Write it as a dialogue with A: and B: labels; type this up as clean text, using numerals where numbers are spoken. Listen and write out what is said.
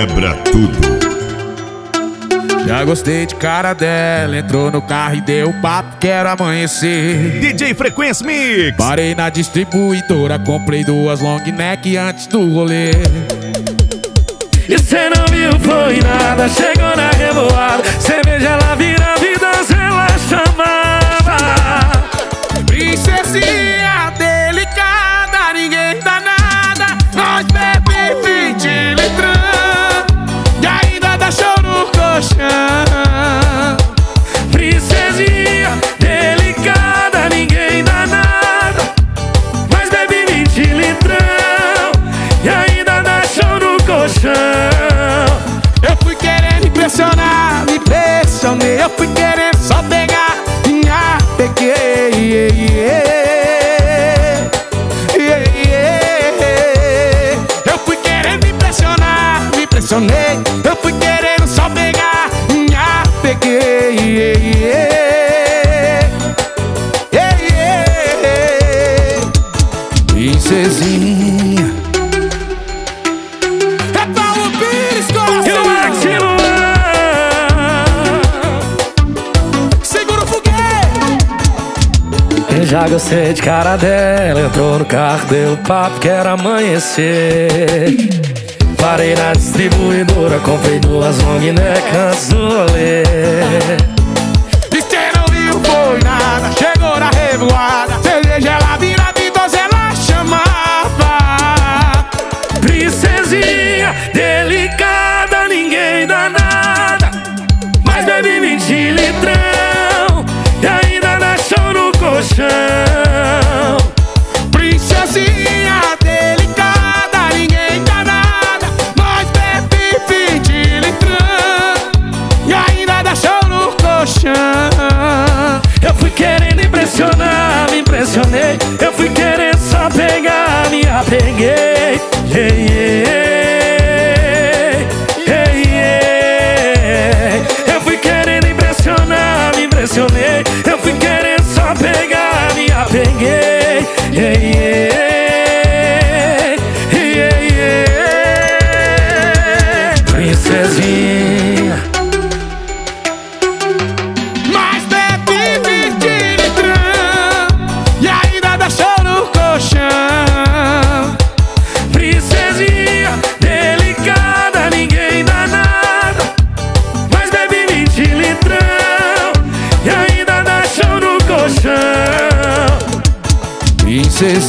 A: quebra tudo.
B: Já gostei de cara dela, entrou no carro e deu papo, quero amanhecer.
A: DJ Frequência Mix.
B: Parei na distribuidora, comprei 2 long neck antes do rolê.
C: E cê não viu, foi nada, chegou na revoada, cerveja ela vira vida, ela chamava.
B: Princesinha delicada, ninguém dá nada, nós bebe 20 litrão e ainda dá show no colchão.
C: Princesinha delicada, ninguém dá nada, mas bebe 20 litrão e ainda dá show no colchão.
B: Eu fui querendo impressionar, me impressionei. Eu fui querendo só pegar, minha peguei. Eu fui querendo impressionar, me impressionei. Eu fui querendo só pegar, minha peguei. Princesinha. É Paulo Pires, coração. Segura o foguete.
C: Eu já gostei de cara dela, entrou no carro, deu papo, quero amanhecer. Parei na distribuidora, comprei 2 long neck antes do rolê.
B: E cê não viu, foi nada, chegou na revoada, cerveja ela vira vidosa, ela chamava.
C: Princesinha delicada, ninguém dá nada, mas bebe 20 litrão e ainda dá show no colchão.
B: Princesinha delicada, ninguém dá nada, nós bebe 20 litrão e ainda dá show no colchão.
C: Eu fui querendo impressionar, me impressionei. Eu fui querendo só pegar, me apeguei. Eu fui querendo impressionar, me impressionei. Eu fui querendo só pegar, me apeguei. Princesinha.
B: Mas bebe 20 litrão e ainda dá show no colchão.
C: Princesinha delicada, ninguém dá nada, mas bebe 20 litrão e ainda dá show no colchão.
B: Princesinha.